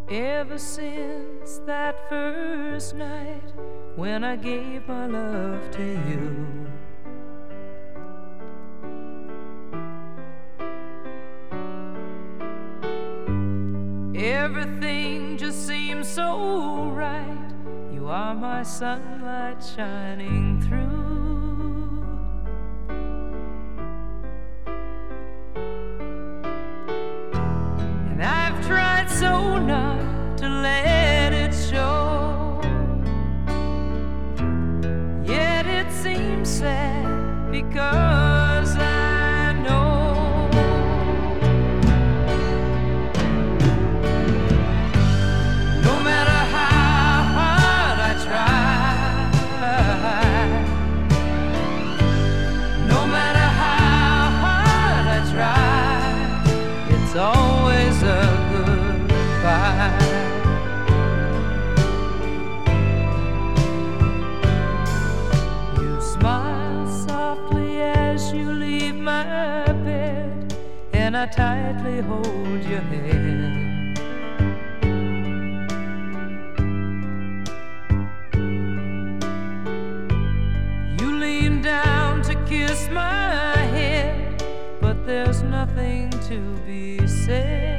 Ever since that first night when I gave my love to you, everything just seems so right. You are my sunlight shining through. And I've tried so not to let it show, yet it seems sad because I know no matter how hard I try, no matter how hard I try, it's always a goodbye. You smile softly as you leave my bed, and I tightly hold your hand. You lean down to kiss my head, but there's nothing to be said.